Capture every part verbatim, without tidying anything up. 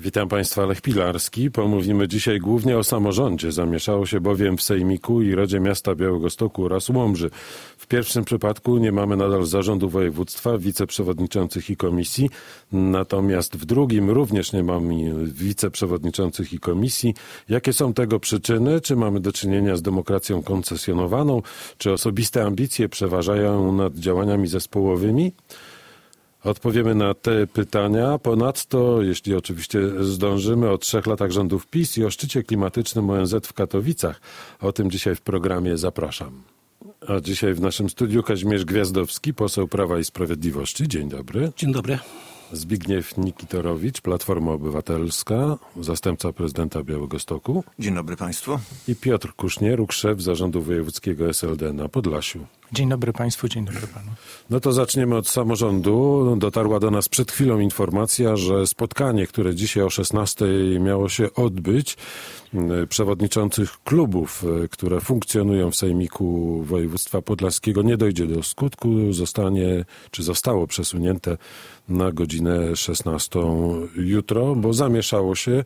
Witam Państwa, Lech Pilarski. Pomówimy dzisiaj głównie o samorządzie. Zamieszało się bowiem w Sejmiku i Radzie Miasta Białegostoku oraz Łomży. W pierwszym przypadku nie mamy nadal zarządu województwa, wiceprzewodniczących i komisji. Natomiast w drugim również nie mamy wiceprzewodniczących i komisji. Jakie są tego przyczyny? Czy mamy do czynienia z demokracją koncesjonowaną? Czy osobiste ambicje przeważają nad działaniami zespołowymi? Odpowiemy na te pytania. Ponadto, jeśli oczywiście zdążymy, o trzech latach rządów PiS i o szczycie klimatycznym O N Z w Katowicach. O tym dzisiaj w programie zapraszam. A dzisiaj w naszym studiu Kazimierz Gwiazdowski, poseł Prawa i Sprawiedliwości. Dzień dobry. Dzień dobry. Zbigniew Nikitorowicz, Platforma Obywatelska, zastępca prezydenta Białegostoku. Dzień dobry Państwu. I Piotr Kusznieruk, szef Zarządu Wojewódzkiego S L D na Podlasiu. Dzień dobry Państwu, dzień dobry Panu. No to zaczniemy od samorządu. Dotarła do nas przed chwilą informacja, że spotkanie, które dzisiaj o szesnastej miało się odbyć, przewodniczących klubów, które funkcjonują w Sejmiku Województwa Podlaskiego, nie dojdzie do skutku. Zostanie, czy zostało przesunięte na godzinę szesnastą jutro, bo zamieszało się.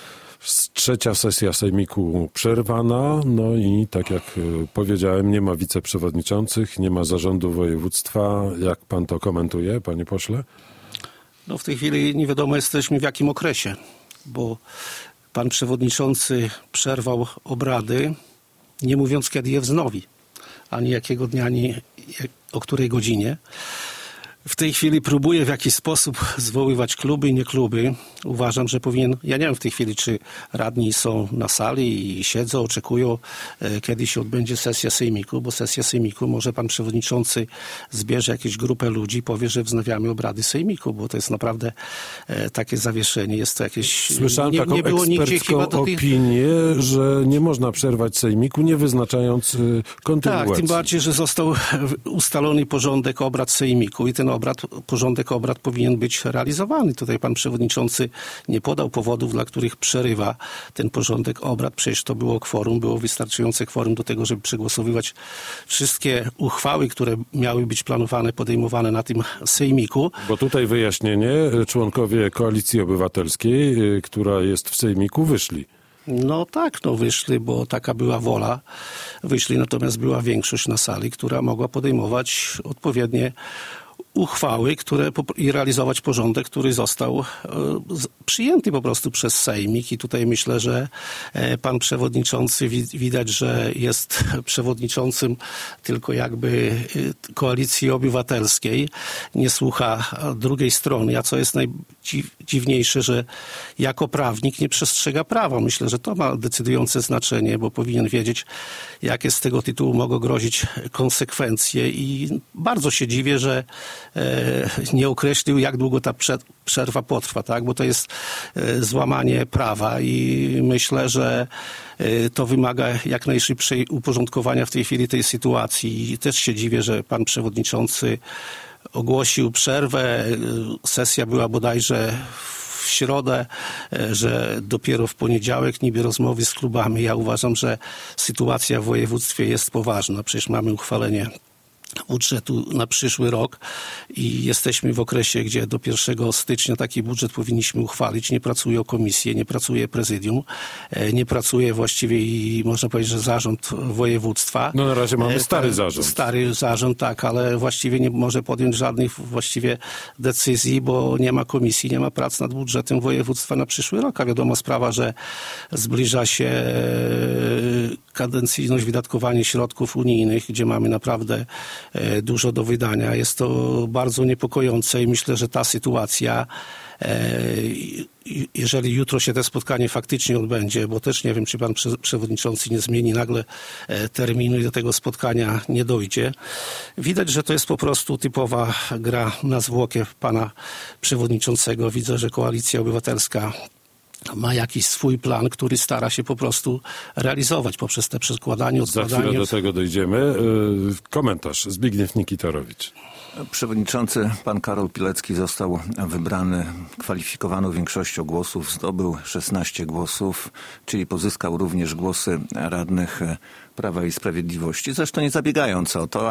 Trzecia sesja Sejmiku przerwana, no i tak jak powiedziałem, nie ma wiceprzewodniczących, nie ma zarządu województwa. Jak pan to komentuje, panie pośle? No w tej chwili nie wiadomo jesteśmy w jakim okresie, bo pan przewodniczący przerwał obrady, nie mówiąc kiedy je wznowi, ani jakiego dnia, ani o której godzinie. W tej chwili próbuje w jakiś sposób zwoływać kluby i nie kluby. Uważam, że powinien, ja nie wiem w tej chwili, czy radni są na sali i siedzą, oczekują, kiedy się odbędzie sesja Sejmiku, bo sesja Sejmiku, może pan przewodniczący zbierze jakąś grupę ludzi i powie, że wznawiamy obrady Sejmiku, bo to jest naprawdę e, takie zawieszenie, jest to jakieś... Słyszałem nie, taką nie było ekspercką tej... opinię, że nie można przerwać Sejmiku, nie wyznaczając kontynuacji. Tak, tym bardziej, że został ustalony porządek obrad Sejmiku i ten obrad, porządek obrad powinien być realizowany. Tutaj pan przewodniczący nie podał powodów, dla których przerywa ten porządek obrad. Przecież to było kworum, było wystarczające kworum do tego, żeby przegłosowywać wszystkie uchwały, które miały być planowane, podejmowane na tym Sejmiku. Bo tutaj wyjaśnienie, członkowie Koalicji Obywatelskiej, która jest w Sejmiku, wyszli. No tak, no wyszli, bo taka była wola. Wyszli, natomiast była większość na sali, która mogła podejmować odpowiednie uchwały, które i realizować porządek, który został e, z, przyjęty po prostu przez Sejmik i tutaj myślę, że e, pan przewodniczący wi, widać, że jest przewodniczącym tylko jakby e, Koalicji Obywatelskiej, nie słucha drugiej strony, a co jest najdziwniejsze, że jako prawnik nie przestrzega prawa. Myślę, że to ma decydujące znaczenie, bo powinien wiedzieć, jakie z tego tytułu mogą grozić konsekwencje i bardzo się dziwię, że nie określił, jak długo ta przerwa potrwa, tak? Bo to jest złamanie prawa i myślę, że to wymaga jak najszybszej uporządkowania w tej chwili tej sytuacji. I też się dziwię, że pan przewodniczący ogłosił przerwę. Sesja była bodajże w środę, że dopiero w poniedziałek niby rozmowy z klubami. Ja uważam, że sytuacja w województwie jest poważna. Przecież mamy uchwalenie budżetu na przyszły rok i jesteśmy w okresie, gdzie do pierwszego stycznia taki budżet powinniśmy uchwalić. Nie pracuje komisje, nie pracuje prezydium, nie pracuje właściwie i można powiedzieć, że zarząd województwa. No na razie mamy stary zarząd. Stary zarząd, tak, ale właściwie nie może podjąć żadnych właściwie decyzji, bo nie ma komisji, nie ma prac nad budżetem województwa na przyszły rok. A wiadoma sprawa, że zbliża się kadencyjność wydatkowania środków unijnych, gdzie mamy naprawdę dużo do wydania. Jest to bardzo niepokojące i myślę, że ta sytuacja, jeżeli jutro się to spotkanie faktycznie odbędzie, bo też nie wiem, czy pan przewodniczący nie zmieni nagle terminu i do tego spotkania nie dojdzie. Widać, że to jest po prostu typowa gra na zwłokę pana przewodniczącego. Widzę, że Koalicja Obywatelska ma jakiś swój plan, który stara się po prostu realizować poprzez te przekładanie, odkładanie. Za chwilę do tego dojdziemy. Komentarz. Zbigniew Nikitorowicz. Przewodniczący pan Karol Pilecki został wybrany kwalifikowaną większością głosów, zdobył szesnaście głosów, czyli pozyskał również głosy radnych Prawa i Sprawiedliwości. Zresztą nie zabiegając o to, a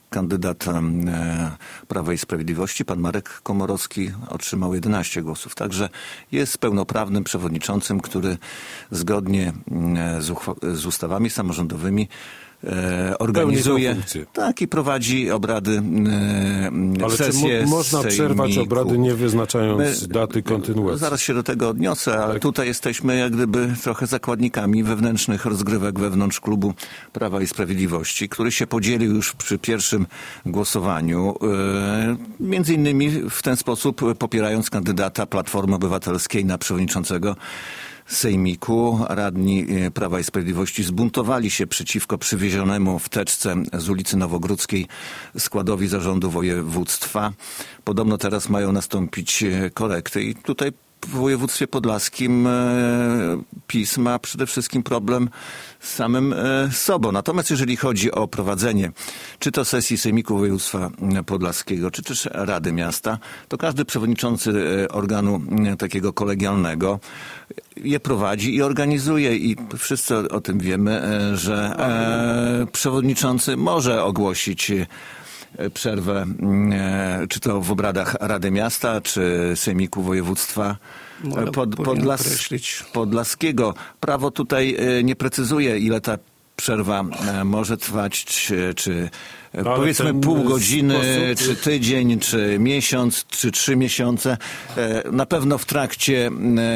kandydat Prawa i Sprawiedliwości, pan Marek Komorowski, otrzymał jedenaście głosów. Także jest pełnoprawnym przewodniczącym, który zgodnie z, uchwa- z ustawami samorządowymi E, organizuje tak i prowadzi obrady, e, ale sesje. Czy mo- można sejmiku. przerwać obrady, nie wyznaczając My, daty kontynuacji? Zaraz się do tego odniosę, ale tak. Tutaj jesteśmy jak gdyby trochę zakładnikami wewnętrznych rozgrywek wewnątrz klubu Prawa i Sprawiedliwości, który się podzielił już przy pierwszym głosowaniu, e, między innymi w ten sposób popierając kandydata Platformy Obywatelskiej na przewodniczącego Sejmiku. Radni Prawa i Sprawiedliwości zbuntowali się przeciwko przywiezionemu w teczce z ulicy Nowogródzkiej składowi zarządu województwa. Podobno teraz mają nastąpić korekty i tutaj w województwie podlaskim PiS ma przede wszystkim problem z samym sobą. Natomiast jeżeli chodzi o prowadzenie czy to sesji Sejmiku Województwa Podlaskiego, czy też Rady Miasta, to każdy przewodniczący organu takiego kolegialnego je prowadzi i organizuje i wszyscy o tym wiemy, że przewodniczący może ogłosić przerwę, czy to w obradach Rady Miasta, czy Sejmiku Województwa Pod, Podlas, Podlaskiego. Prawo tutaj nie precyzuje, ile ta przerwa może trwać, czy, czy no, powiedzmy pół godziny, sposób... czy tydzień, czy miesiąc, czy trzy miesiące. Na pewno w trakcie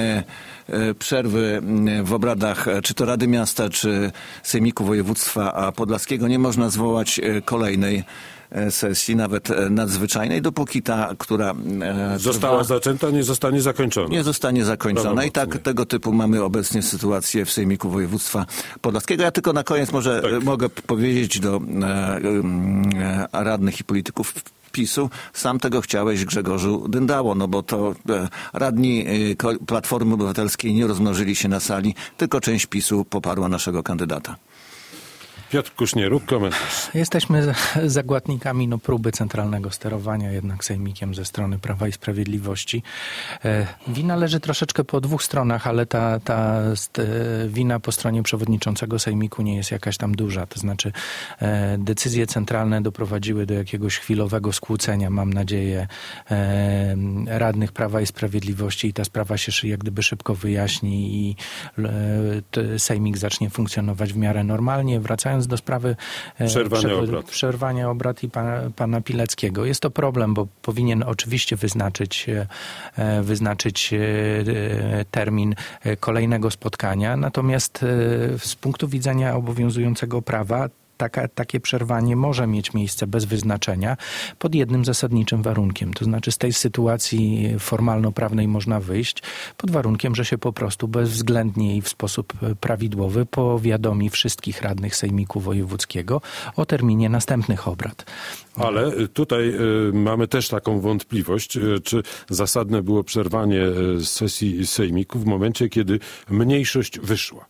przerwy w obradach czy to Rady Miasta, czy Sejmiku Województwa Podlaskiego nie można zwołać kolejnej sesji, nawet nadzwyczajnej, dopóki ta, która została trwa, zaczęta, nie zostanie zakończona. Nie zostanie zakończona. I tak tego typu mamy obecnie sytuację w Sejmiku Województwa Podlaskiego. Ja tylko na koniec może tak. mogę powiedzieć do e, e, radnych i polityków PiSu, sam tego chciałeś, Grzegorzu Dyndało, no bo to e, radni e, Platformy Obywatelskiej nie rozmnożyli się na sali, tylko część PiSu poparła naszego kandydata. Piotr Kuśnieruk, komentarz. Jesteśmy zagładnikami no, próby centralnego sterowania jednak Sejmikiem ze strony Prawa i Sprawiedliwości. E, wina leży troszeczkę po dwóch stronach, ale ta, ta st, wina po stronie przewodniczącego Sejmiku nie jest jakaś tam duża. To znaczy e, decyzje centralne doprowadziły do jakiegoś chwilowego skłócenia, mam nadzieję, e, radnych Prawa i Sprawiedliwości i ta sprawa się jak gdyby szybko wyjaśni i e, Sejmik zacznie funkcjonować w miarę normalnie. Wracając do sprawy przerwania prze, obrad, przerwania obrad i pana, pana Pileckiego. Jest to problem, bo powinien oczywiście wyznaczyć, wyznaczyć termin kolejnego spotkania, natomiast z punktu widzenia obowiązującego prawa Taka, takie przerwanie może mieć miejsce bez wyznaczenia pod jednym zasadniczym warunkiem. To znaczy z tej sytuacji formalno-prawnej można wyjść pod warunkiem, że się po prostu bezwzględnie i w sposób prawidłowy powiadomi wszystkich radnych Sejmiku Wojewódzkiego o terminie następnych obrad. Ale tutaj y, mamy też taką wątpliwość, y, czy zasadne było przerwanie y, sesji Sejmiku w momencie, kiedy mniejszość wyszła.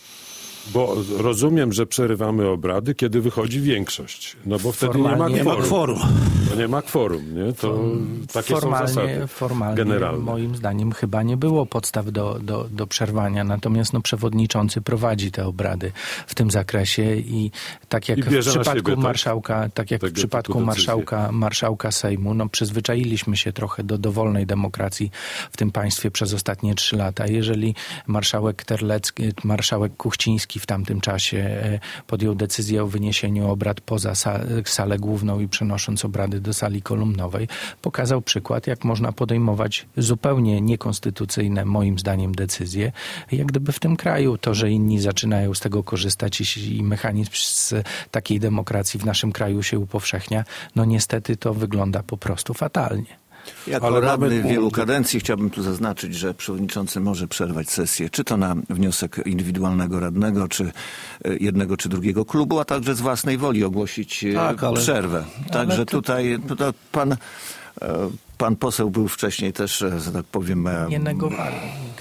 Bo rozumiem, że przerywamy obrady, kiedy wychodzi większość. No bo wtedy formalnie nie ma kworum. Nie ma kworum. To nie ma kworum, nie? To takie formalnie, są zasady formalnie, generalne. Moim zdaniem chyba nie było podstaw do, do, do przerwania. Natomiast no, przewodniczący prowadzi te obrady w tym zakresie i tak jak w przypadku siebie, marszałka, tak, tak jak w przypadku marszałka, marszałka Sejmu, no przyzwyczailiśmy się trochę do dowolnej demokracji w tym państwie przez ostatnie trzy lata. Jeżeli marszałek Terlecki, marszałek Kuchciński w tamtym czasie podjął decyzję o wyniesieniu obrad poza salę główną i przenosząc obrady do sali kolumnowej, pokazał przykład, jak można podejmować zupełnie niekonstytucyjne, moim zdaniem, decyzje. Jak gdyby w tym kraju to, że inni zaczynają z tego korzystać i mechanizm z takiej demokracji w naszym kraju się upowszechnia, no niestety to wygląda po prostu fatalnie. Jako Ale radny mamy... wielu kadencji chciałbym tu zaznaczyć, że przewodniczący może przerwać sesję, czy to na wniosek indywidualnego radnego, czy jednego, czy drugiego klubu, a także z własnej woli ogłosić tak, ale... przerwę. Także to... tutaj, tutaj pan, pan poseł był wcześniej też, że tak powiem... Nie negowali.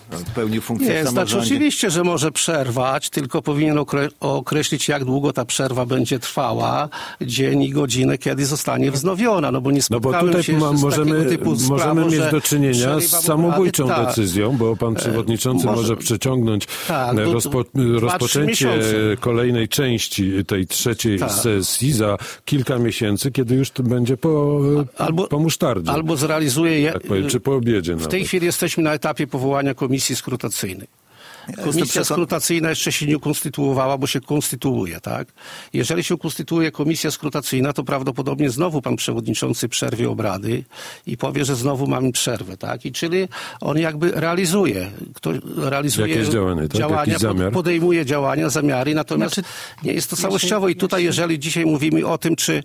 pełni funkcję Nie, w samorządzie. znaczy oczywiście, że może przerwać, tylko powinien okre- określić, jak długo ta przerwa będzie trwała, dzień i godzinę, kiedy zostanie wznowiona, no bo nie spotkałem no bo tutaj się ma, z możemy, typu możemy sprawą, mieć do czynienia z samobójczą obrady, decyzją, bo pan przewodniczący może, może przeciągnąć tak, rozpo, rozpoczęcie kolejnej części tej trzeciej tak. sesji za kilka miesięcy, kiedy już to będzie po, albo, po musztardzie. Albo zrealizuje je, tak powiem, czy po obiedzie W nawet. tej chwili jesteśmy na etapie powołania komisji skrutacyjnej. Komisja skrutacyjna jeszcze się nie konstytuowała, bo się konstytuuje, tak? Jeżeli się konstytuuje komisja skrutacyjna, to prawdopodobnie znowu pan przewodniczący przerwie obrady i powie, że znowu mamy przerwę, tak? I czyli on jakby realizuje, kto realizuje jakieś działania, tak? działania Jakiś zamiar? podejmuje działania, zamiary, natomiast znaczy, nie jest to całościowo. I tutaj, jeżeli dzisiaj mówimy o tym, czy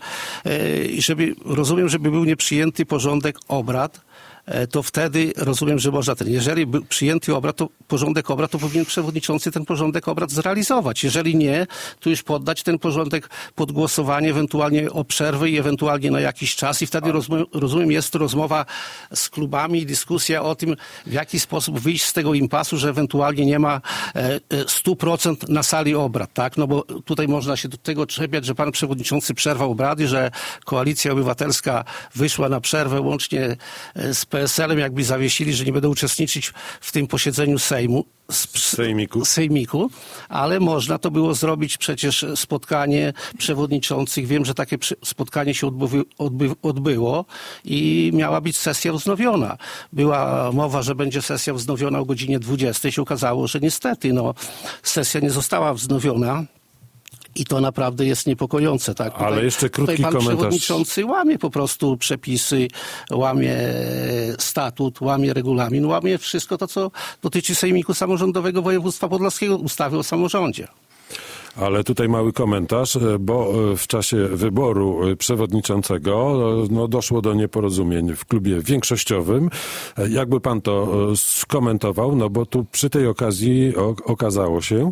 żeby, rozumiem, żeby był nieprzyjęty porządek obrad, to wtedy rozumiem, że można ten. Jeżeli był przyjęty obrad, to porządek obrad, to powinien przewodniczący ten porządek obrad zrealizować. Jeżeli nie, to już poddać ten porządek pod głosowanie, ewentualnie o przerwę i ewentualnie na jakiś czas. I wtedy rozumiem, rozumiem jest to rozmowa z klubami i dyskusja o tym, w jaki sposób wyjść z tego impasu, że ewentualnie nie ma sto procent na sali obrad, tak? No bo tutaj można się do tego czepiać, że pan przewodniczący przerwał obrady, że Koalicja Obywatelska wyszła na przerwę łącznie z P S L-em, jakby zawiesili, że nie będą uczestniczyć w tym posiedzeniu Sejmu. Sejmiku. Sejmiku, ale można to było zrobić przecież spotkanie przewodniczących. Wiem, że takie spotkanie się odbywy, odby, odbyło i miała być sesja wznowiona. Była mowa, że będzie sesja wznowiona o godzinie dwudziestej. Się okazało, że niestety no, sesja nie została wznowiona. I to naprawdę jest niepokojące, tak? Tutaj, ale jeszcze krótki tutaj pan komentarz. przewodniczący łamie po prostu przepisy, łamie statut, łamie regulamin, łamie wszystko to, co dotyczy Sejmiku Samorządowego Województwa Podlaskiego, ustawy o samorządzie. Ale tutaj mały komentarz, bo w czasie wyboru przewodniczącego no, doszło do nieporozumień w klubie większościowym. Jakby pan to skomentował? No bo tu przy tej okazji o, okazało się,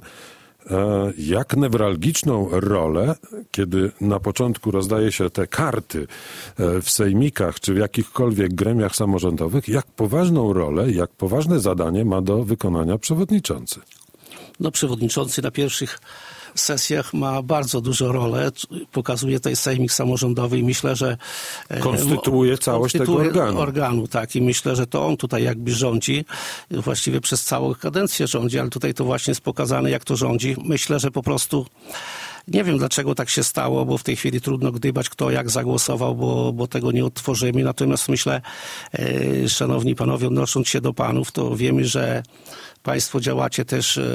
jak newralgiczną rolę, kiedy na początku rozdaje się te karty w sejmikach czy w jakichkolwiek gremiach samorządowych, jak poważną rolę, jak poważne zadanie ma do wykonania przewodniczący. No przewodniczący na pierwszych sesjach ma bardzo dużą rolę, pokazuje tutaj sejmik samorządowy i myślę, że konstytuuje całość konstytuuje tego organu. organu. Tak, i myślę, że to on tutaj jakby rządzi, właściwie przez całą kadencję rządzi, ale tutaj to właśnie jest pokazane, jak to rządzi. Myślę, że po prostu nie wiem, dlaczego tak się stało, bo w tej chwili trudno gdybać, kto jak zagłosował, bo, bo tego nie odtworzymy. Natomiast myślę, e, szanowni panowie, odnosząc się do panów, to wiemy, że państwo działacie też e,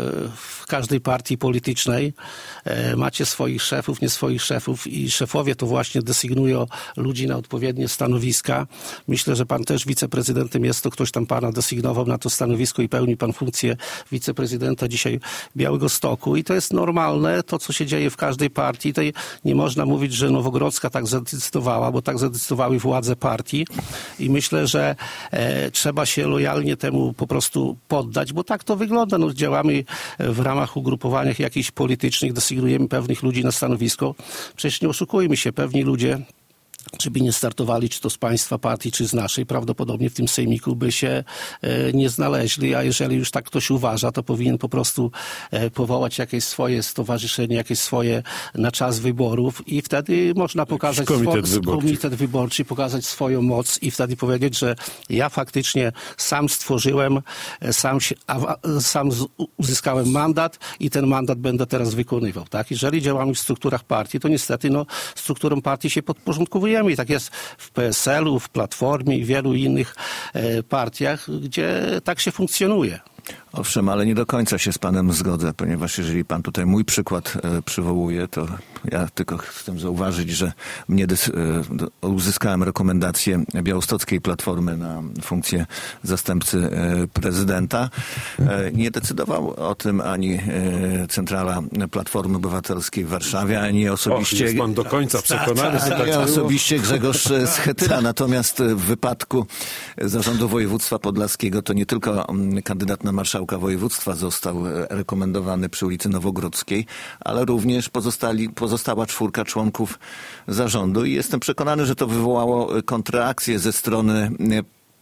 w każdej partii politycznej. E, macie swoich szefów, nie swoich szefów i szefowie to właśnie desygnują ludzi na odpowiednie stanowiska. Myślę, że pan też wiceprezydentem jest, to ktoś tam pana desygnował na to stanowisko i pełni pan funkcję wiceprezydenta dzisiaj Białegostoku i to jest normalne, to co się dzieje w każdej partii. Tutaj nie można mówić, że Nowogrodzka tak zadecydowała, bo tak zadecydowały władze partii i myślę, że e, trzeba się lojalnie temu po prostu poddać, bo tak to wygląda. No, działamy w ramach ugrupowania jakichś politycznych, desygnujemy pewnych ludzi na stanowisko. Przecież nie oszukujmy się, pewni ludzie, czy by nie startowali, czy to z państwa partii, czy z naszej, prawdopodobnie w tym sejmiku by się e, nie znaleźli, a jeżeli już tak ktoś uważa, to powinien po prostu e, powołać jakieś swoje stowarzyszenie, jakieś swoje na czas wyborów i wtedy można pokazać komitet, swo- wyborczy. komitet wyborczy, pokazać swoją moc i wtedy powiedzieć, że ja faktycznie sam stworzyłem, e, sam, się, a, sam z, uzyskałem mandat i ten mandat będę teraz wykonywał. Tak? Jeżeli działamy w strukturach partii, to niestety no, strukturom partii się podporządkowujemy. I tak jest w P S L-u, w Platformie i w wielu innych e, partiach, gdzie tak się funkcjonuje. Owszem, ale nie do końca się z panem zgodzę, ponieważ jeżeli pan tutaj mój przykład e, przywołuje, to ja tylko chcę zauważyć, że mnie dys, e, uzyskałem rekomendację białostockiej Platformy na funkcję zastępcy e, prezydenta. E, nie decydował o tym ani e, centrala Platformy Obywatelskiej w Warszawie, ani osobiście... Och, jest pan do końca przekonany. Ani tak osobiście Grzegorz Schetyra. Natomiast w wypadku Zarządu Województwa Podlaskiego to nie tylko kandydat na marszałka województwa został rekomendowany przy ulicy Nowogrodzkiej, ale również pozostali, pozostała czwórka członków zarządu i jestem przekonany, że to wywołało kontraakcję ze strony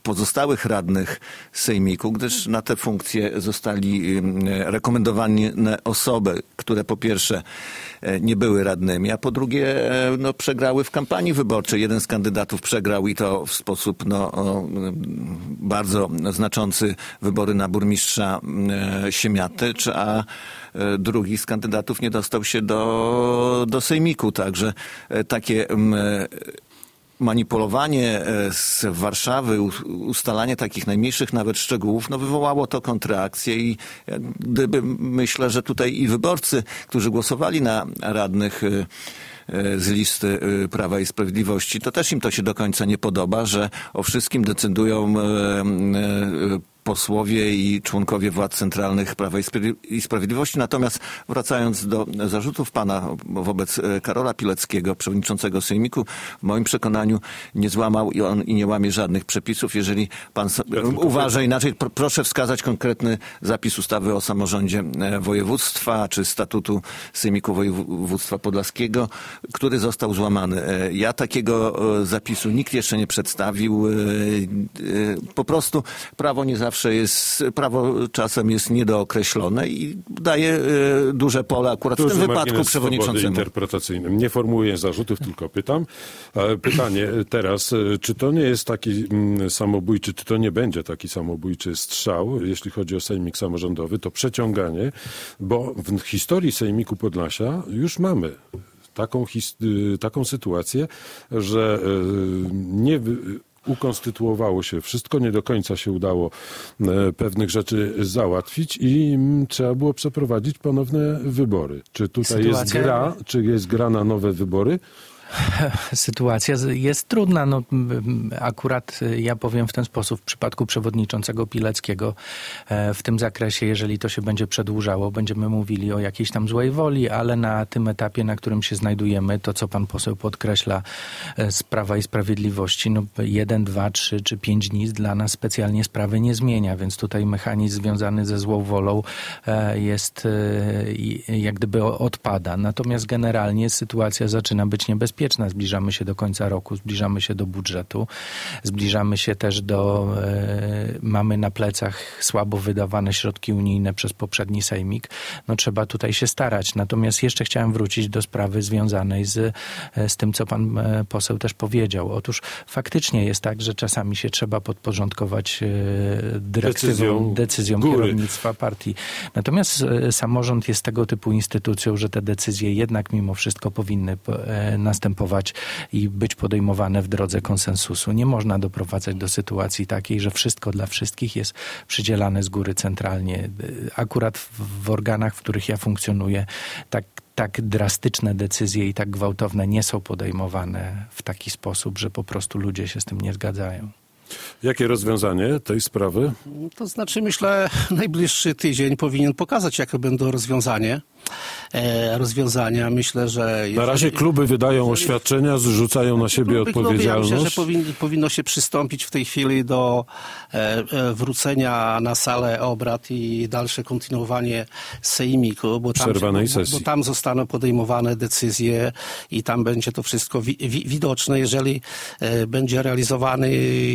pozostałych radnych sejmiku, gdyż na te funkcje zostali rekomendowane osoby, które po pierwsze nie były radnymi, a po drugie no, przegrały w kampanii wyborczej. Jeden z kandydatów przegrał i to w sposób no, bardzo znaczący wybory na burmistrza Siemiatycz, a drugi z kandydatów nie dostał się do, do sejmiku. Także takie manipulowanie z Warszawy, ustalanie takich najmniejszych nawet szczegółów, no wywołało to kontrreakcję i gdyby myślę, że tutaj i wyborcy, którzy głosowali na radnych z listy Prawa i Sprawiedliwości, to też im to się do końca nie podoba, że o wszystkim decydują posłowie i członkowie władz centralnych Prawa i Sprawiedliwości. Natomiast wracając do zarzutów pana wobec Karola Pileckiego, przewodniczącego Sejmiku, w moim przekonaniu nie złamał i on i nie łamie żadnych przepisów. Jeżeli pan uważa inaczej, proszę wskazać konkretny zapis ustawy o samorządzie województwa czy statutu Sejmiku Województwa Podlaskiego, który został złamany. Ja takiego zapisu nikt jeszcze nie przedstawił. Po prostu prawo nie zawsze jest, prawo czasem jest niedookreślone i daje y, duże pole akurat Duży w tym wypadku przewodniczącemu. Interpretacyjnym. Nie formułuję zarzutów, tylko pytam. Pytanie teraz, czy to nie jest taki samobójczy, czy to nie będzie taki samobójczy strzał, jeśli chodzi o sejmik samorządowy, to przeciąganie, bo w historii Sejmiku Podlasia już mamy taką, taką sytuację, że nie ukonstytuowało się wszystko, nie do końca się udało pewnych rzeczy załatwić i trzeba było przeprowadzić ponowne wybory. Czy tutaj Sytuacja... jest gra, czy jest gra na nowe wybory? Sytuacja jest trudna. No, akurat ja powiem w ten sposób, w przypadku przewodniczącego Pileckiego w tym zakresie, jeżeli to się będzie przedłużało, będziemy mówili o jakiejś tam złej woli, ale na tym etapie, na którym się znajdujemy, to co pan poseł podkreśla z Prawa i Sprawiedliwości, no jeden, dwa, trzy czy pięć dni dla nas specjalnie sprawy nie zmienia, więc tutaj mechanizm związany ze złą wolą jest jak gdyby odpada. Natomiast generalnie sytuacja zaczyna być niebezpieczna. Zbliżamy się do końca roku, zbliżamy się do budżetu, zbliżamy się też do... E, mamy na plecach słabo wydawane środki unijne przez poprzedni sejmik. No trzeba tutaj się starać. Natomiast jeszcze chciałem wrócić do sprawy związanej z, z tym, co pan poseł też powiedział. Otóż faktycznie jest tak, że czasami się trzeba podporządkować e, dyrektywą, decyzją kierownictwa partii. Natomiast e, samorząd jest tego typu instytucją, że te decyzje jednak mimo wszystko powinny e, następować i być podejmowane w drodze konsensusu. Nie można doprowadzać do sytuacji takiej, że wszystko dla wszystkich jest przydzielane z góry centralnie. Akurat w, w organach, w których ja funkcjonuję, tak tak drastyczne decyzje i tak gwałtowne nie są podejmowane w taki sposób, że po prostu ludzie się z tym nie zgadzają. Jakie rozwiązanie tej sprawy? To znaczy, myślę, najbliższy tydzień powinien pokazać, jakie będą rozwiązanie. E, rozwiązania. Myślę, że... Jeżeli, na razie kluby wydają jeżeli, oświadczenia, zrzucają na siebie kluby, odpowiedzialność. Kluby, ja myślę, że powinni, powinno się przystąpić w tej chwili do e, e, wrócenia na salę obrad i dalsze kontynuowanie sejmiku, bo tam, Przerwanej bo, sesji. bo tam zostaną podejmowane decyzje i tam będzie to wszystko wi, wi, widoczne. Jeżeli e, będzie realizowany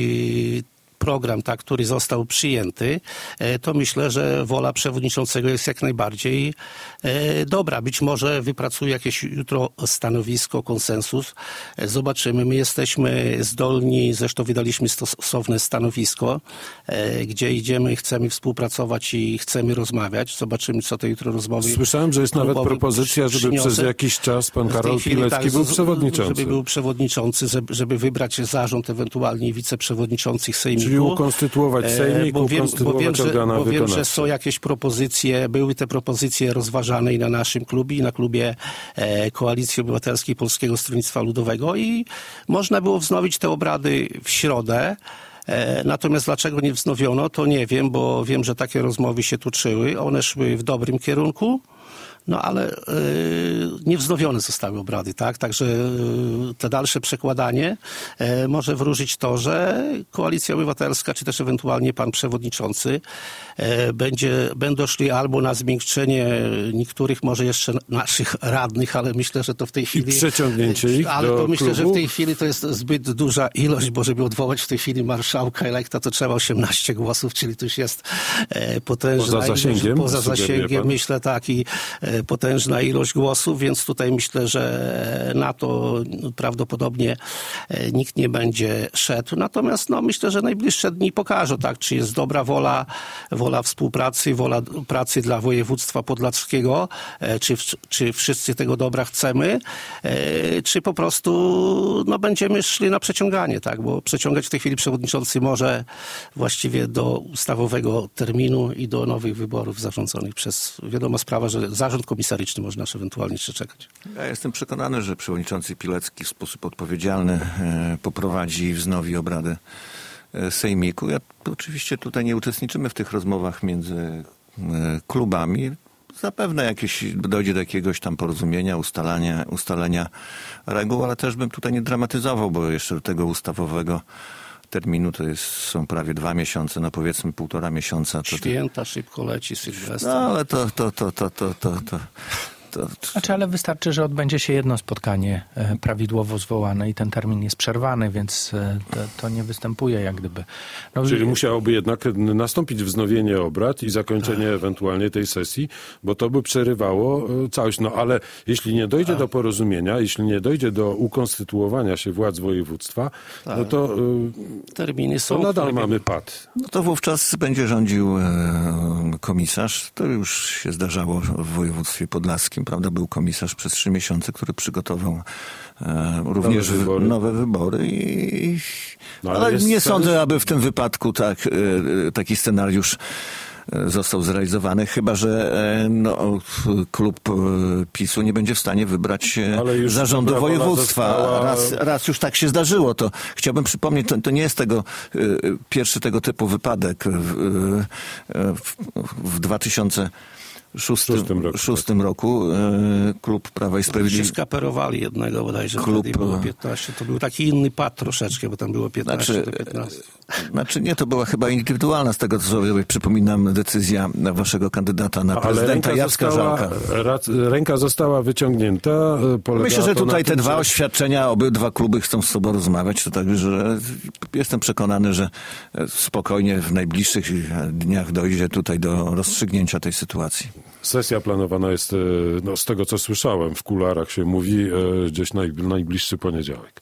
program, tak, który został przyjęty, to myślę, że wola przewodniczącego jest jak najbardziej e, dobra. Być może wypracuje jakieś jutro stanowisko, konsensus. Zobaczymy. My jesteśmy zdolni, zresztą wydaliśmy stosowne stanowisko, e, gdzie idziemy, chcemy współpracować i chcemy rozmawiać. Zobaczymy, co te jutro rozmowy... Słyszałem, że jest nawet propozycja, żeby przyniosę. Przez jakiś czas pan Karol Pilecki tak, był przewodniczący. Żeby był przewodniczący, żeby wybrać zarząd, ewentualnie wiceprzewodniczących sejmiku. Czyli ukonstytuować sejmik, bo wiem, ukonstytuować bo wiem, że, organa bo wykonawcze. Wiem, że są jakieś propozycje, były te propozycje rozważane i na naszym klubie, i na klubie e, Koalicji Obywatelskiej Polskiego Stronnictwa Ludowego i można było wznowić te obrady w środę. E, natomiast dlaczego nie wznowiono, to nie wiem, bo wiem, że takie rozmowy się toczyły. One szły w dobrym kierunku. No ale y, nie wznowione zostały obrady, tak? Także y, te dalsze przekładanie y, może wróżyć to, że Koalicja Obywatelska, czy też ewentualnie pan przewodniczący y, będzie, będą szli albo na zmiękczenie niektórych może jeszcze naszych radnych, ale myślę, że to w tej chwili... I przeciągnięcie ich Ale do to myślę, klubu? że w tej chwili to jest zbyt duża ilość, bo żeby odwołać w tej chwili marszałka elekta, to trzeba osiemnaście głosów, czyli to już jest e, potężna poza zasięgiem, ilość, poza zasięgiem, myślę, tak, i e, potężna ilość głosów, więc tutaj myślę, że na to prawdopodobnie e, nikt nie będzie szedł. Natomiast no, myślę, że najbliższe dni pokażą, tak, czy jest dobra wola, wola współpracy, wola pracy dla województwa podlaskiego, e, czy, czy wszyscy tego dobra chcemy, e, czy po prostu no, będziemy szli na przeciąganie, tak, bo przeciągać w tej chwili przewodniczący może właściwie do ustawowego terminu i do nowych wyborów zarządzonych przez, wiadoma sprawa, że zarząd komisaryczny można ewentualnie jeszcze czekać. Ja jestem przekonany, że przewodniczący Pilecki w sposób odpowiedzialny poprowadzi i wznowi obrady sejmiku. Ja oczywiście tutaj nie uczestniczymy w tych rozmowach między klubami. Zapewne jakieś, dojdzie do jakiegoś tam porozumienia, ustalania, ustalenia reguł, ale też bym tutaj nie dramatyzował, bo jeszcze do tego ustawowego terminu to jest, są prawie dwa miesiące, no powiedzmy półtora miesiąca. To Święta szybko leci, Sylwester. No ale to, to, to, to, to, to, to. To... Znaczy, ale wystarczy, że odbędzie się jedno spotkanie e, prawidłowo zwołane i ten termin jest przerwany, więc e, to, to nie występuje jak gdyby. No, Czyli musiałoby jednak nastąpić wznowienie obrad i zakończenie tak. ewentualnie tej sesji, bo to by przerywało całość. No ale jeśli nie dojdzie tak. do porozumienia, jeśli nie dojdzie do ukonstytuowania się władz województwa, tak. no to, terminy są, to nadal terminy. mamy pad. No to wówczas będzie rządził e, komisarz. To już się zdarzało w województwie podlaskim. Prawda, był komisarz przez trzy miesiące, który przygotował e, również nowe wybory, nowe wybory i, no, ale, ale nie sens... sądzę, aby w tym wypadku tak, e, taki scenariusz został zrealizowany, chyba że no, klub PiSu nie będzie w stanie wybrać zarządu województwa. Została... Raz, raz już tak się zdarzyło. To chciałbym przypomnieć, to, to nie jest tego pierwszy tego typu wypadek. W, w, w dwa tysiące szóstym, szóstym roku, szóstym roku e, klub Prawa i Sprawiedliwości. Skaperowali jednego bodajże, klub było piętnaście. To był taki inny pad troszeczkę, bo tam było piętnaście znaczy, do piętnastu. Znaczy nie, to była chyba indywidualna, z tego co sobie przypominam, decyzja waszego kandydata na prezydenta Jacka Żalka. Ręka została wyciągnięta. Myślę, że tutaj te dwa oświadczenia, obydwa kluby chcą z sobą rozmawiać, to także jestem przekonany, że spokojnie w najbliższych dniach dojdzie tutaj do rozstrzygnięcia tej sytuacji. Sesja planowana jest, no, z tego co słyszałem, w kularach się mówi, gdzieś naj, najbliższy poniedziałek.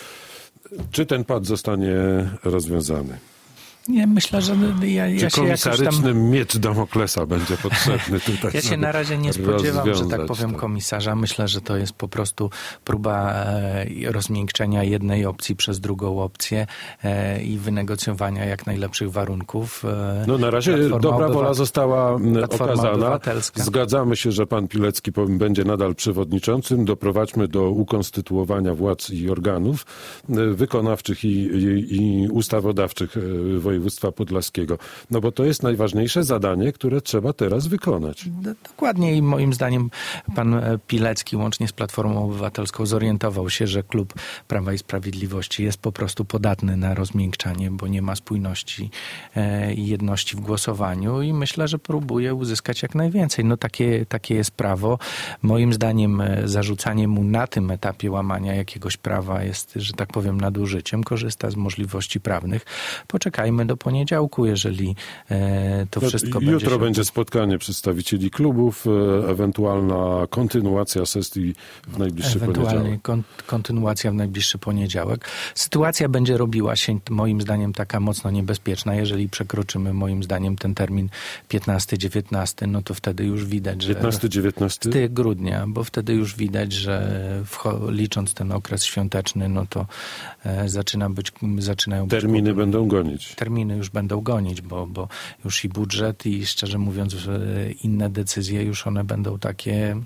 Czy ten pad zostanie rozwiązany? Nie, myślę, że ja, ja Czy się jakoś komisaryczny tam... miecz Damoklesa będzie potrzebny tutaj? Ja się na razie nie spodziewam, że tak powiem, to. komisarza. Myślę, że to jest po prostu próba e, rozmiękczenia jednej opcji przez drugą opcję e, i wynegocjowania jak najlepszych warunków. E, no na razie Platforma dobra wola została Platforma okazana. Zgadzamy się, że pan Pilecki będzie nadal przewodniczącym. Doprowadźmy do ukonstytuowania władz i organów wykonawczych i, i, i ustawodawczych województwa województwa podlaskiego. No bo to jest najważniejsze zadanie, które trzeba teraz wykonać. Dokładnie i moim zdaniem pan Pilecki łącznie z Platformą Obywatelską zorientował się, że klub Prawa i Sprawiedliwości jest po prostu podatny na rozmiękczanie, bo nie ma spójności i jedności w głosowaniu i myślę, że próbuje uzyskać jak najwięcej. No takie, takie jest prawo. Moim zdaniem zarzucanie mu na tym etapie łamania jakiegoś prawa jest, że tak powiem, nadużyciem. Korzysta z możliwości prawnych. Poczekajmy do poniedziałku, jeżeli e, to wszystko Jutro będzie... Jutro będzie spotkanie przedstawicieli klubów, e, ewentualna kontynuacja sesji w najbliższy poniedziałek. Kon, kontynuacja w najbliższy poniedziałek. Sytuacja będzie robiła się moim zdaniem taka mocno niebezpieczna. Jeżeli przekroczymy moim zdaniem ten termin piętnasty dziewiętnasty, no to wtedy już widać, że... piętnasty dziewiętnasty? Ty, grudnia, bo wtedy już widać, że w, licząc ten okres świąteczny, no to e, zaczyna być, zaczynają być... Terminy być, będą gonić. Terminy już będą gonić, bo, bo już i budżet i szczerze mówiąc inne decyzje już one będą takie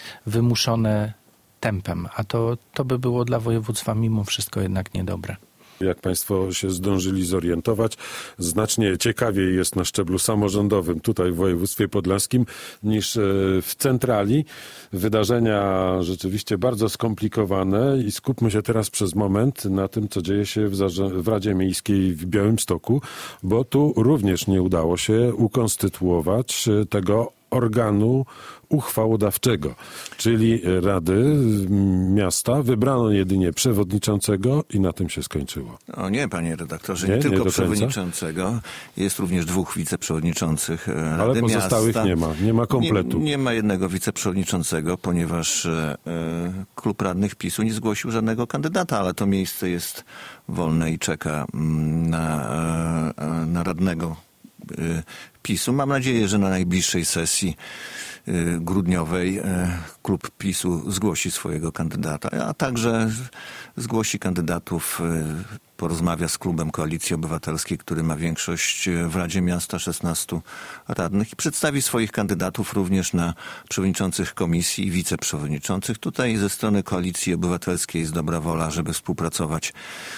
wymuszone tempem, a to, to by było dla województwa mimo wszystko jednak niedobre. Jak państwo się zdążyli zorientować, znacznie ciekawiej jest na szczeblu samorządowym tutaj w województwie podlaskim niż w centrali. Wydarzenia rzeczywiście bardzo skomplikowane i skupmy się teraz przez moment na tym, co dzieje się w, zarze- w Radzie Miejskiej w Białymstoku, bo tu również nie udało się ukonstytuować tego organu uchwałodawczego, czyli Rady Miasta. Wybrano jedynie przewodniczącego i na tym się skończyło. O nie, panie redaktorze, nie, nie tylko nie przewodniczącego. Jest również dwóch wiceprzewodniczących Rady Ale pozostałych Miasta. nie ma, nie ma kompletu. Nie, nie ma jednego wiceprzewodniczącego, ponieważ e, klub radnych PiSu nie zgłosił żadnego kandydata, ale to miejsce jest wolne i czeka na, e, na radnego e, PiSu. Mam nadzieję, że na najbliższej sesji grudniowej klub PiSu zgłosi swojego kandydata, a także zgłosi kandydatów, porozmawia z klubem Koalicji Obywatelskiej, który ma większość w Radzie Miasta, szesnastu radnych, i przedstawi swoich kandydatów również na przewodniczących komisji i wiceprzewodniczących. Tutaj ze strony Koalicji Obywatelskiej jest dobra wola, żeby współpracować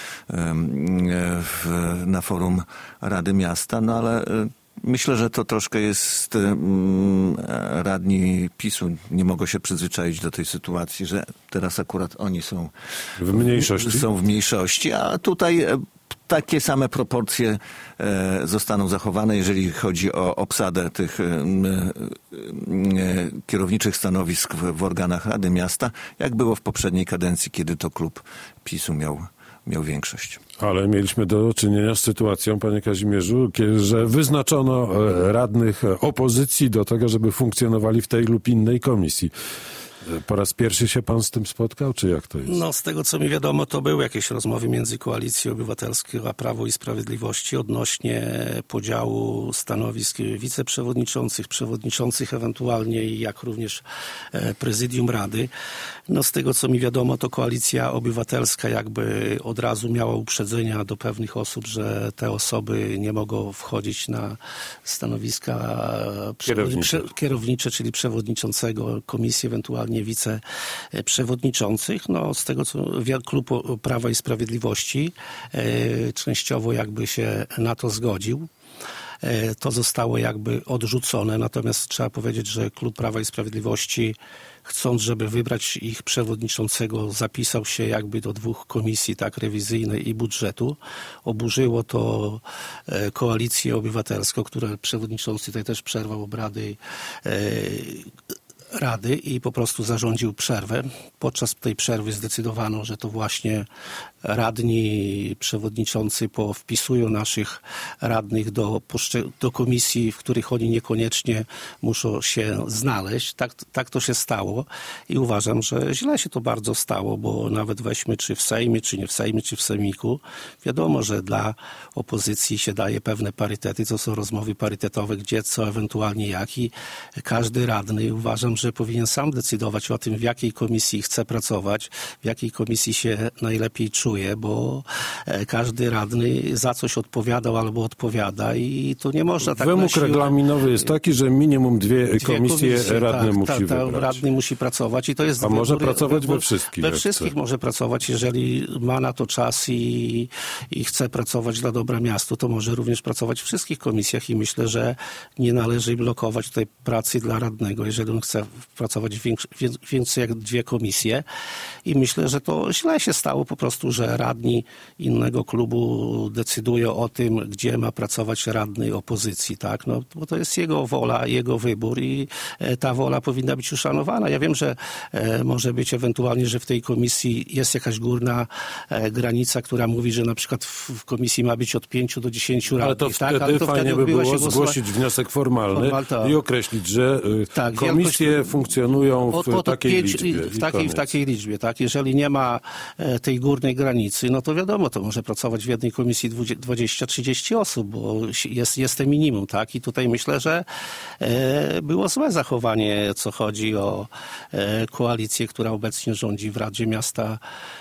w, na forum Rady Miasta, no ale myślę, że to troszkę jest, um, radni PiSu nie mogą się przyzwyczaić do tej sytuacji, że teraz akurat oni są w mniejszości, są w mniejszości, a tutaj takie same proporcje e, zostaną zachowane, jeżeli chodzi o obsadę tych e, e, kierowniczych stanowisk w, w organach Rady Miasta, jak było w poprzedniej kadencji, kiedy to klub PiSu miał miał większość. Ale mieliśmy do czynienia z sytuacją, panie Kazimierzu, że wyznaczono radnych opozycji do tego, żeby funkcjonowali w tej lub innej komisji. Po raz pierwszy się pan z tym spotkał, czy jak to jest? No, z tego co mi wiadomo, to były jakieś rozmowy między Koalicją Obywatelską a Prawo i Sprawiedliwości odnośnie podziału stanowisk wiceprzewodniczących, przewodniczących ewentualnie i jak również prezydium Rady. No, z tego co mi wiadomo, to Koalicja Obywatelska jakby od razu miała uprzedzenia do pewnych osób, że te osoby nie mogą wchodzić na stanowiska kierownicze, kierownicze czyli przewodniczącego komisji, ewentualnie wiceprzewodniczących. No, z tego co klub Prawa i Sprawiedliwości e, częściowo jakby się na to zgodził. E, to zostało jakby odrzucone, natomiast trzeba powiedzieć, że klub Prawa i Sprawiedliwości, chcąc, żeby wybrać ich przewodniczącego, zapisał się jakby do dwóch komisji, tak, rewizyjnej i budżetu. Oburzyło to e, Koalicję Obywatelską, która przewodniczący tutaj też przerwał obrady e, Rady i po prostu zarządził przerwę. Podczas tej przerwy zdecydowano, że to właśnie radni przewodniczący powpisują naszych radnych do, do komisji, w których oni niekoniecznie muszą się znaleźć. Tak, tak to się stało i uważam, że źle się to bardzo stało, bo nawet weźmy czy w Sejmie, czy nie w Sejmie, czy w Sejmiku, wiadomo, że dla opozycji się daje pewne parytety, to są rozmowy parytetowe, gdzie co, ewentualnie jak, i każdy radny, uważam, że powinien sam decydować o tym, w jakiej komisji chce pracować, w jakiej komisji się najlepiej czuje, bo każdy radny za coś odpowiadał albo odpowiada i tu nie można tak Wymóg siłę... regulaminowy jest taki, że minimum dwie, dwie komisje, komisje radny tak, musi ta, ta, wybrać. Radny musi pracować i to jest... A może wybór, pracować wybór, we wszystkich. We wszystkich może pracować, jeżeli ma na to czas i, i chce pracować dla dobra miasta, to może również pracować w wszystkich komisjach i myślę, że nie należy blokować tutaj pracy dla radnego, jeżeli on chce pracować w większy, więcej jak dwie komisje i myślę, że to źle się stało po prostu, że radni innego klubu decydują o tym, gdzie ma pracować radny opozycji, tak? No, bo to jest jego wola, jego wybór i ta wola powinna być uszanowana. Ja wiem, że e, może być ewentualnie, że w tej komisji jest jakaś górna e, granica, która mówi, że na przykład w, w komisji ma być od pięciu do dziesięciu radnych. Ale to wtedy, tak? Ale to fajnie wtedy by było zgłosić wniosek formalny Formal, i określić, że tak, komisje wielkość, funkcjonują w od, od takiej pięć, liczbie. W takiej, w takiej liczbie, tak? Jeżeli nie ma e, tej górnej granicy, no to wiadomo, to może pracować w jednej komisji dwadzieścia trzydzieści osób, bo jest, jest to minimum, tak? I tutaj myślę, że e, było złe zachowanie, co chodzi o e, koalicję, która obecnie rządzi w Radzie Miasta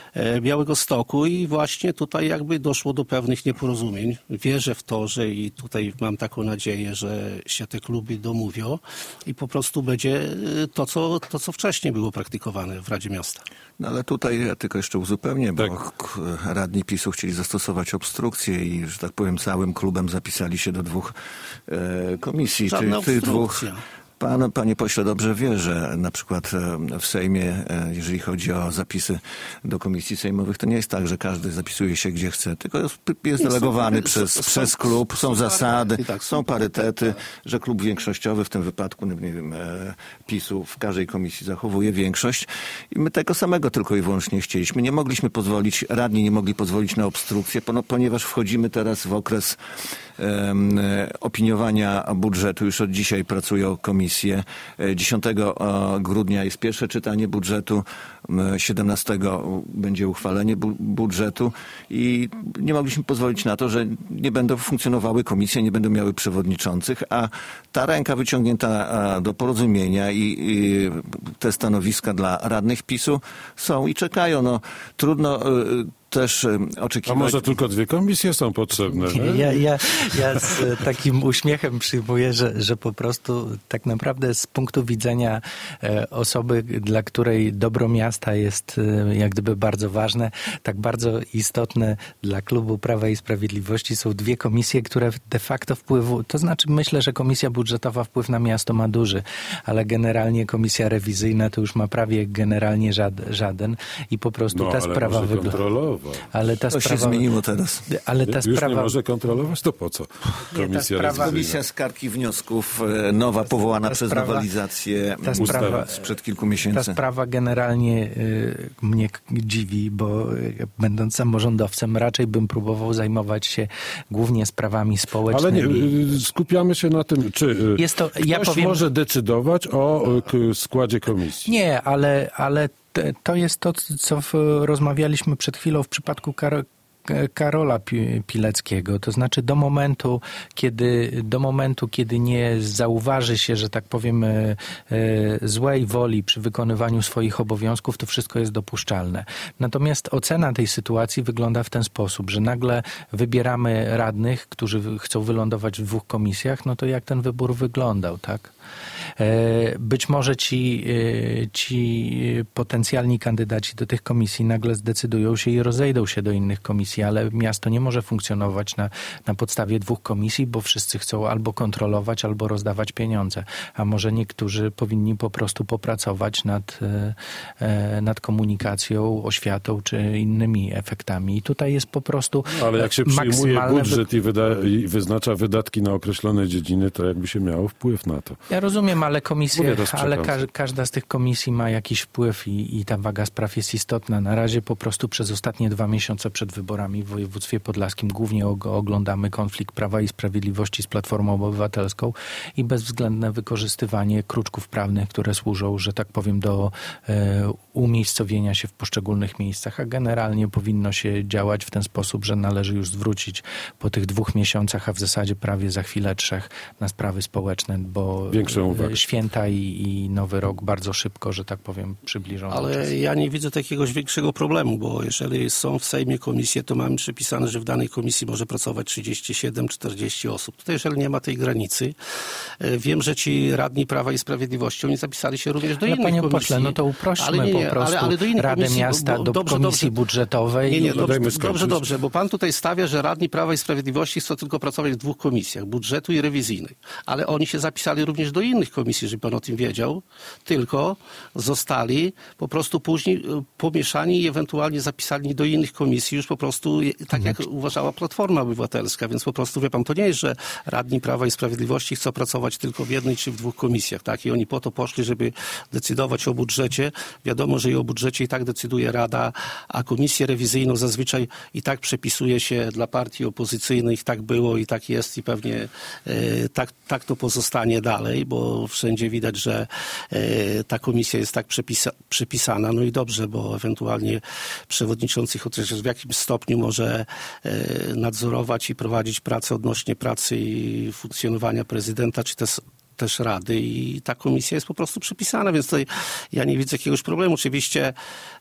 Białegostoku i właśnie tutaj jakby doszło do pewnych nieporozumień. Wierzę w to, że i tutaj mam taką nadzieję, że się te kluby domówią i po prostu będzie to, co, to, co wcześniej było praktykowane w Radzie Miasta. No ale tutaj ja tylko jeszcze uzupełnię, bo tak. radni PiSu chcieli zastosować obstrukcję i, że tak powiem, całym klubem zapisali się do dwóch e, komisji. Żadna tych dwóch. obstrukcja. Pan, panie pośle, dobrze wie, że na przykład w Sejmie, jeżeli chodzi o zapisy do komisji sejmowych, to nie jest tak, że każdy zapisuje się gdzie chce, tylko jest, jest delegowany są, przez, są, przez klub, są, są zasady, tak, są parytety, że klub większościowy, w tym wypadku nie wiem, PiSu w każdej komisji zachowuje większość i my tego samego tylko i wyłącznie chcieliśmy. Nie mogliśmy pozwolić, radni nie mogli pozwolić na obstrukcję, ponieważ wchodzimy teraz w okres um, opiniowania budżetu. Już od dzisiaj pracują komisje. dziesiątego grudnia jest pierwsze czytanie budżetu, siedemnastego będzie uchwalenie bu- budżetu i nie mogliśmy pozwolić na to, że nie będą funkcjonowały komisje, nie będą miały przewodniczących, a ta ręka wyciągnięta do porozumienia i, i te stanowiska dla radnych PiSu są i czekają. No, trudno też oczekiwać... A może tylko dwie komisje są potrzebne? Ja, ja, ja z takim uśmiechem przyjmuję, że, że po prostu tak naprawdę z punktu widzenia osoby, dla której dobro miasta jest jak gdyby bardzo ważne, tak bardzo istotne dla klubu Prawa i Sprawiedliwości są dwie komisje, które de facto wpływu... To znaczy myślę, że komisja budżetowa wpływ na miasto ma duży, ale generalnie komisja rewizyjna to już ma prawie generalnie żaden i po prostu no, ta sprawa wygląda... Ale ta to sprawa... się zmieniło teraz. Ale ta Już sprawa... nie może kontrolować? To po co? Komisja, nie, sprawa... Komisja skargi wniosków, nowa, powołana ta przez sprawa... nowelizację sprawa... sprzed kilku miesięcy. Ta sprawa generalnie y, mnie dziwi, bo y, będąc samorządowcem raczej bym próbował zajmować się głównie sprawami społecznymi. Ale nie, skupiamy się na tym, czy Jest to, ktoś ja powiem... może decydować o k- składzie komisji. Nie, ale, ale to jest to, co rozmawialiśmy przed chwilą w przypadku Kar- Karola Pileckiego. To znaczy do momentu, kiedy, do momentu, kiedy nie zauważy się, że tak powiem, złej woli przy wykonywaniu swoich obowiązków, to wszystko jest dopuszczalne. Natomiast ocena tej sytuacji wygląda w ten sposób, że nagle wybieramy radnych, którzy chcą wylądować w dwóch komisjach, no to jak ten wybór wyglądał, tak? Być może ci, ci potencjalni kandydaci do tych komisji nagle zdecydują się i rozejdą się do innych komisji, ale miasto nie może funkcjonować na, na podstawie dwóch komisji, bo wszyscy chcą albo kontrolować, albo rozdawać pieniądze. A może niektórzy powinni po prostu popracować nad, nad komunikacją, oświatą czy innymi efektami. I tutaj jest po prostu ale jak się przyjmuje budżet i, wyda- i wyznacza wydatki na określone dziedziny, to jakby się miało wpływ na to. Ja rozumiem, ale komisje, ale ka- każda z tych komisji ma jakiś wpływ i, i ta waga spraw jest istotna. Na razie po prostu przez ostatnie dwa miesiące przed wyborami w województwie podlaskim głównie oglądamy konflikt Prawa i Sprawiedliwości z Platformą Obywatelską i bezwzględne wykorzystywanie kruczków prawnych, które służą, że tak powiem, do e, umiejscowienia się w poszczególnych miejscach, a generalnie powinno się działać w ten sposób, że należy już zwrócić po tych dwóch miesiącach, a w zasadzie prawie za chwilę trzech, na sprawy społeczne, bo święta i, i Nowy Rok bardzo szybko, że tak powiem, przybliżą. Ale ja nie widzę takiegoś większego problemu, bo jeżeli są w Sejmie komisje, to mamy przypisane, że w danej komisji może pracować trzydzieści siedem czterdzieści osób. Tutaj jeżeli nie ma tej granicy, wiem, że ci radni Prawa i Sprawiedliwości, oni zapisali się również do ale innych panie komisji. Pośle, no to uprośćmy ale nie, nie, po prostu ale, ale do innych Radę komisji, Miasta bo, bo, do dobrze, komisji dobrze. budżetowej. Nie, nie, i... dobrze, dobrze, dobrze, bo pan tutaj stawia, że radni Prawa i Sprawiedliwości chcą tylko pracować w dwóch komisjach, budżetu i rewizyjnej. Ale oni się zapisali również do innych komisji, żeby pan o tym wiedział, tylko zostali po prostu później pomieszani i ewentualnie zapisani do innych komisji już po prostu tak jak uważała Platforma Obywatelska, więc po prostu wie pan, to nie jest, że radni Prawa i Sprawiedliwości chcą pracować tylko w jednej czy w dwóch komisjach, tak? I oni po to poszli, żeby decydować o budżecie. Wiadomo, że i o budżecie i tak decyduje Rada, a komisję rewizyjną zazwyczaj i tak przepisuje się dla partii opozycyjnych, tak było i tak jest i pewnie e, tak, tak to pozostanie dalej, bo wszędzie widać, że e, ta komisja jest tak przepisa- przypisana. No i dobrze, bo ewentualnie przewodniczący chociaż w jakimś stopniu może e, nadzorować i prowadzić pracę odnośnie pracy i funkcjonowania prezydenta, czy też też rady i ta komisja jest po prostu przypisana, więc tutaj ja nie widzę jakiegoś problemu. Oczywiście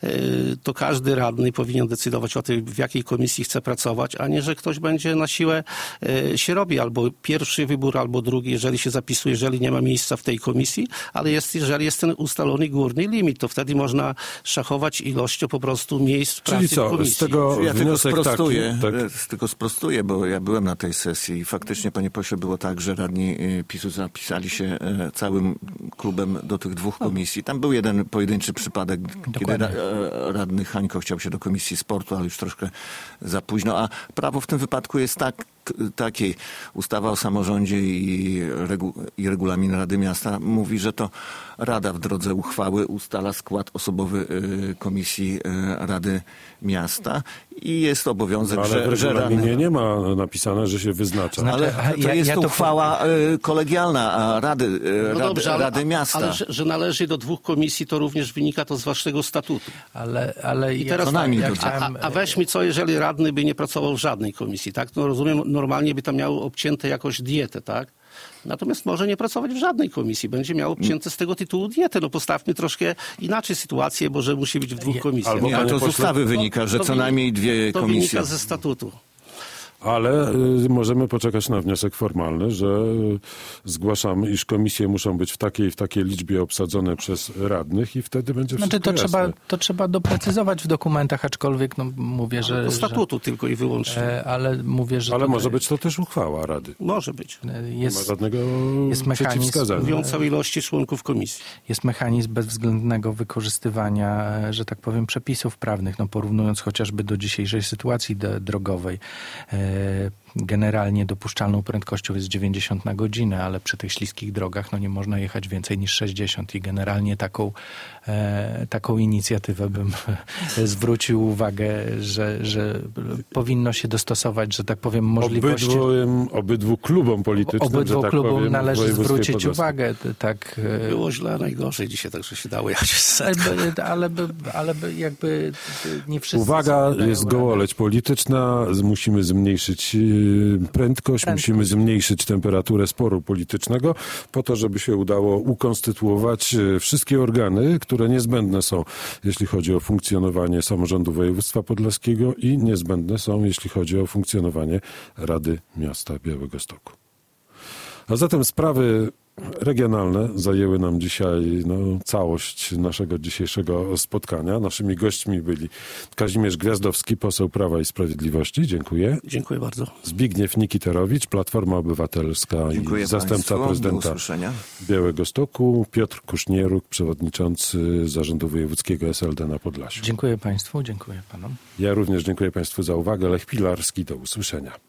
to każdy radny powinien decydować o tym, w jakiej komisji chce pracować, a nie, że ktoś będzie na siłę się robi albo pierwszy wybór, albo drugi, jeżeli się zapisuje, jeżeli nie ma miejsca w tej komisji, ale jest, jeżeli jest ten ustalony górny limit, to wtedy można szachować ilością po prostu miejsc pracy Czyli co, w komisji. z tego ja tylko sprostuję, taki, tak? tylko sprostuję, bo ja byłem na tej sesji i faktycznie, panie pośle, było tak, że radni PiS-u zapisali się całym klubem do tych dwóch komisji. Tam był jeden pojedynczy przypadek, Dokładnie. kiedy ra, radny Hańko chciał się do Komisji Sportu, ale już troszkę za późno, a prawo w tym wypadku jest tak, takiej. Ustawa o samorządzie i, regu, i regulamin Rady Miasta mówi, że to Rada w drodze uchwały ustala skład osobowy y, Komisji y, Rady Miasta i jest obowiązek, no, ale że... w regulaminie że radny... nie ma napisane, że się wyznacza. No, ale to ja, jest ja to uchwała y, kolegialna a Rady, y, no Rady, dobrze, ale, Rady Miasta. Ale że, że należy do dwóch komisji, to również wynika to z waszego statutu. Ale, ale I teraz ja, ja chciałem... a, a weźmy co, jeżeli radny by nie pracował w żadnej komisji, tak? No rozumiem, normalnie by tam miał obcięte jakoś dietę, tak? Natomiast może nie pracować w żadnej komisji. Będzie miał obcięte z tego tytułu dietę. No postawmy troszkę inaczej sytuację, bo że musi być w dwóch komisjach. Albo nie, to z ustawy wynika, że co najmniej dwie to komisje. To wynika ze statutu. Ale y, możemy poczekać na wniosek formalny, że y, zgłaszamy, iż komisje muszą być w takiej w takiej liczbie obsadzone przez radnych i wtedy będzie znaczy, wszystko to jasne. trzeba, to trzeba doprecyzować w dokumentach, aczkolwiek no, mówię, że... Do statutu że, tylko i wyłącznie. E, ale mówię, że... Ale tutaj, może być to też uchwała Rady. Może być. Jest, nie ma żadnego jest przeciwwskazania. Mówiąc o ilości członków komisji. Jest mechanizm bezwzględnego wykorzystywania, że tak powiem, przepisów prawnych, no porównując chociażby do dzisiejszej sytuacji drogowej. E, Generalnie dopuszczalną prędkością jest dziewięćdziesiąt na godzinę, ale przy tych śliskich drogach no nie można jechać więcej niż sześćdziesiąt i generalnie taką, e, taką inicjatywę bym zwrócił uwagę, że, że powinno się dostosować, że tak powiem, możliwości... Obydwu, obydwu klubom politycznym, Obydwu że tak klubom powiem, należy zwrócić podlasku. uwagę. Tak, było źle, najgorzej dzisiaj, także się dało jechać z setką. Ale, ale, ale jakby nie wszyscy... Uwaga, jest gołoleć polityczna, musimy zmniejszyć prędkość, prędkość, musimy zmniejszyć temperaturę sporu politycznego po to, żeby się udało ukonstytuować wszystkie organy, które niezbędne są, jeśli chodzi o funkcjonowanie samorządu województwa podlaskiego i niezbędne są, jeśli chodzi o funkcjonowanie Rady Miasta Białegostoku. A zatem sprawy regionalne zajęły nam dzisiaj no, całość naszego dzisiejszego spotkania. Naszymi gośćmi byli Kazimierz Gwiazdowski, poseł Prawa i Sprawiedliwości. Dziękuję. Dziękuję bardzo. Zbigniew Nikiterowicz, Platforma Obywatelska Dziękuję i zastępca Państwu. prezydenta Białegostoku. Piotr Kusznieruk, przewodniczący Zarządu Wojewódzkiego S L D na Podlasiu. Dziękuję Państwu, dziękuję Panom. Ja również dziękuję Państwu za uwagę. Lech Pilarski, do usłyszenia.